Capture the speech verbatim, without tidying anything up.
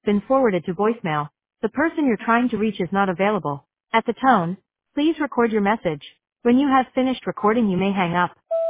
been forwarded to voicemail. The person you're trying to reach is not available. At the tone, please record your message. When you have finished recording, you may hang up.